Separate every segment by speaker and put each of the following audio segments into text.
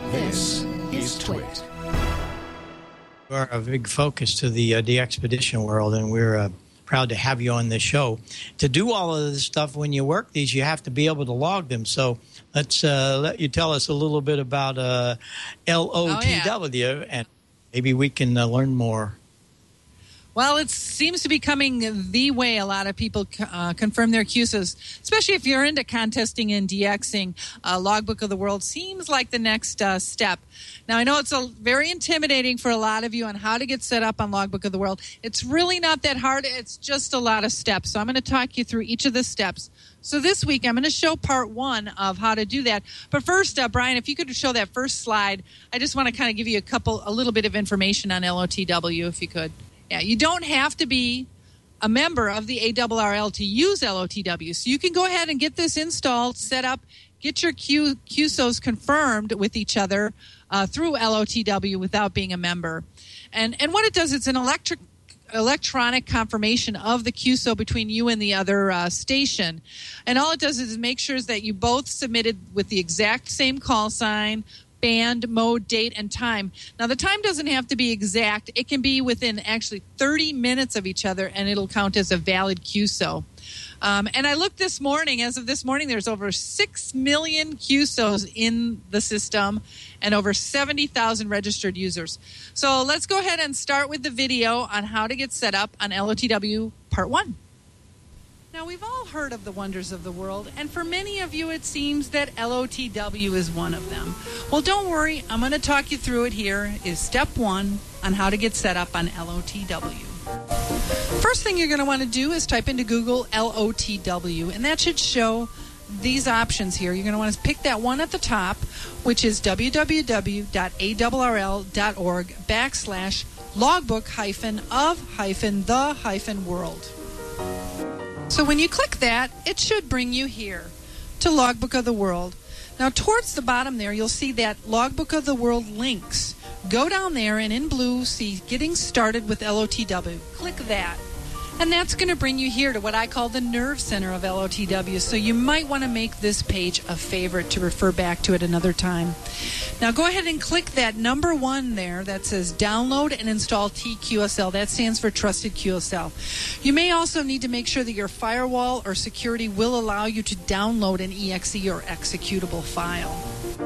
Speaker 1: This is Twit.
Speaker 2: We're a big focus to the expedition world, and we're proud to have you on this show. To do all of this stuff when you work these, you have to be able to log them. So let's let you tell us a little bit about LOTW, and maybe we can learn more.
Speaker 3: Well, it seems to be coming the way a lot of people confirm their QSOs, especially if you're into contesting and DXing. Logbook of the World seems like the next step. Now, I know it's very intimidating for a lot of you on how to get set up on Logbook of the World. It's really not that hard. It's just a lot of steps. So I'm going to talk you through each of the steps. So this week, I'm going to show part one of how to do that. But first, Brian, if you could show that first slide, I just want to kind of give you a little bit of information on LOTW, if you could. Yeah, you don't have to be a member of the ARRL to use LOTW. So you can go ahead and get this installed, set up, get your QSOs confirmed with each other through LOTW without being a member. And what it does, it's an electronic confirmation of the QSO between you and the other station. And all it does is make sure that you both submitted with the exact same call sign, band, mode, date, and time. Now, the time doesn't have to be exact. It can be within actually 30 minutes of each other, and it'll count as a valid QSO. And I looked this morning. As of this morning, there's over 6 million QSOs in the system and over 70,000 registered users. So let's go ahead and start with the video on how to get set up on LOTW Part 1. Now, we've all heard of the wonders of the world, and for many of you, it seems that LOTW is one of them. Well, don't worry. I'm going to talk you through it here. Is step one on how to get set up on LOTW. First thing you're going to want to do is type into Google LOTW, and that should show these options here. You're going to want to pick that one at the top, which is www.awrl.org/logbook-of-the-world. So when you click that, it should bring you here to Logbook of the World. Now, towards the bottom there, you'll see that Logbook of the World links. Go down there and in blue, see Getting Started with LOTW. Click that. And that's going to bring you here to what I call the nerve center of LOTW. So you might want to make this page a favorite to refer back to it another time. Now go ahead and click that number 1 there that says download and install TQSL. That stands for Trusted QSL. You may also need to make sure that your firewall or security will allow you to download an EXE or executable file.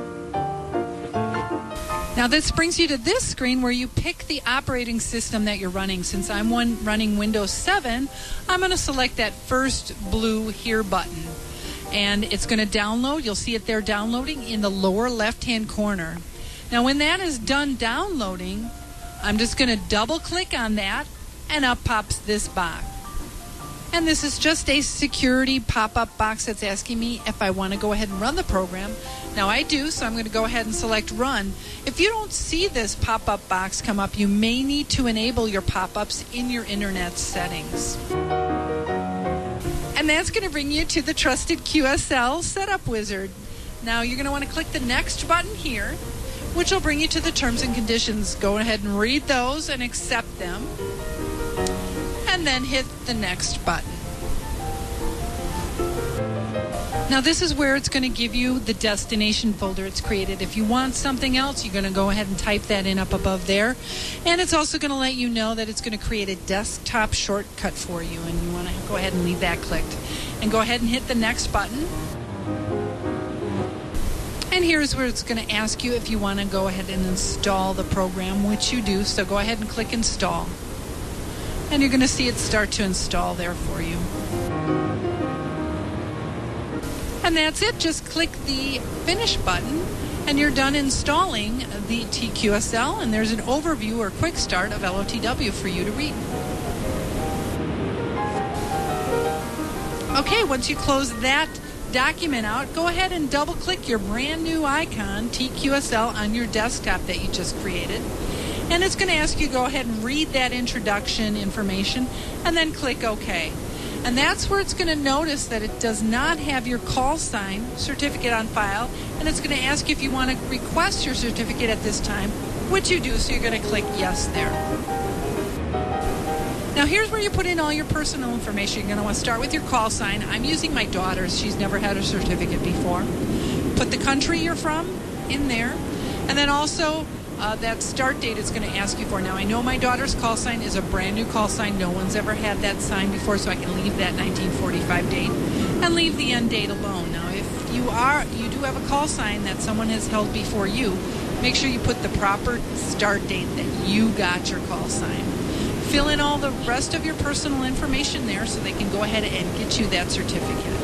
Speaker 3: Now this brings you to this screen where you pick the operating system that you're running. Since I'm running Windows 7, I'm going to select that first blue Here button. And it's going to download. You'll see it there downloading in the lower left-hand corner. Now when that is done downloading, I'm just going to double-click on that, and up pops this box. And this is just a security pop-up box that's asking me if I want to go ahead and run the program. Now I do, so I'm going to go ahead and select Run. If you don't see this pop-up box come up, you may need to enable your pop-ups in your internet settings. And that's going to bring you to the Trusted QSL Setup Wizard. Now you're going to want to click the Next button here, which will bring you to the terms and conditions. Go ahead and read those and accept them. And then hit the Next button. Now this is where it's going to give you the destination folder it's created. If you want something else, you're going to go ahead and type that in up above there. And it's also going to let you know that it's going to create a desktop shortcut for you, and you want to go ahead and leave that clicked. And go ahead and hit the Next button. And here's where it's going to ask you if you want to go ahead and install the program, which you do. So go ahead and click Install. And you're going to see it start to install there for you. And that's it. Just click the Finish button, and you're done installing the TQSL. And there's an overview or quick start of LOTW for you to read. Okay, once you close that document out, go ahead and double-click your brand new icon, TQSL, on your desktop that you just created. And it's going to ask you to go ahead and read that introduction information and then click OK. And that's where it's going to notice that it does not have your call sign certificate on file, and it's going to ask you if you want to request your certificate at this time, which you do, so you're going to click Yes there. Now here's where you put in all your personal information. You're going to want to start with your call sign. I'm using my daughter's. She's never had a certificate before. Put the country you're from in there. And then also, that start date it's going to ask you for. Now, I know my daughter's call sign is a brand new call sign. No one's ever had that sign before, so I can leave that 1945 date and leave the end date alone. Now, if you do have a call sign that someone has held before you, make sure you put the proper start date that you got your call sign. Fill in all the rest of your personal information there so they can go ahead and get you that certificate.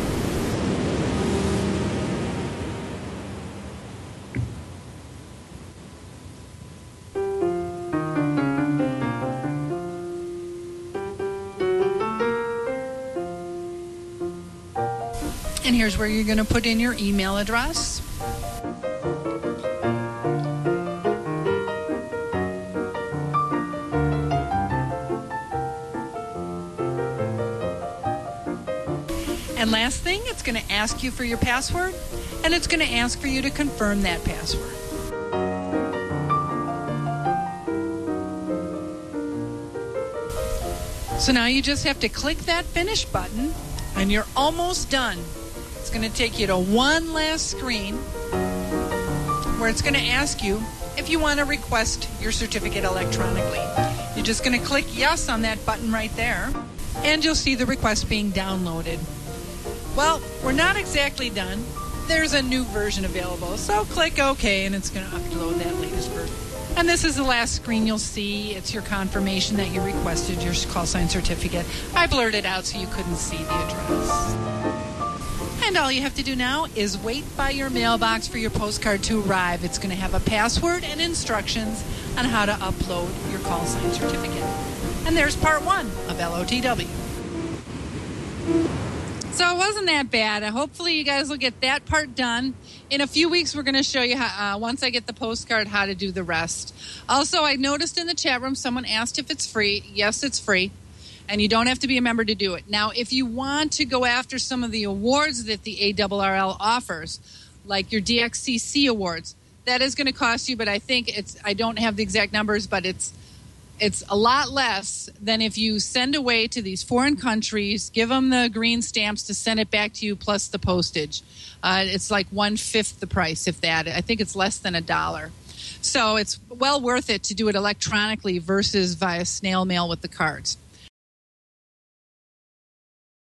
Speaker 3: And here's where you're going to put in your email address. And last thing, it's going to ask you for your password, and it's going to ask for you to confirm that password. So now you just have to click that finish button, and you're almost done. It's going to take you to one last screen where it's going to ask you if you want to request your certificate electronically. You're just going to click yes on that button right there, and you'll see the request being downloaded. Well, we're not exactly done. There's a new version available, so click OK, and it's going to upload that latest version. And this is the last screen you'll see. It's your confirmation that you requested your call sign certificate. I blurred it out so you couldn't see the address. And all you have to do now is wait by your mailbox for your postcard to arrive. It's going to have a password and instructions on how to upload your call sign certificate. And there's part 1 of LOTW. So it wasn't that bad. Hopefully you guys will get that part done. In a few weeks, we're going to show you, how, once I get the postcard, how to do the rest. Also, I noticed in the chat room someone asked if it's free. Yes, it's free. And you don't have to be a member to do it. Now, if you want to go after some of the awards that the ARRL offers, like your DXCC awards, that is going to cost you, but I think I don't have the exact numbers, but it's a lot less than if you send away to these foreign countries, give them the green stamps to send it back to you plus the postage. It's like 1/5 the price, if that. I think it's less than $1. So it's well worth it to do it electronically versus via snail mail with the cards.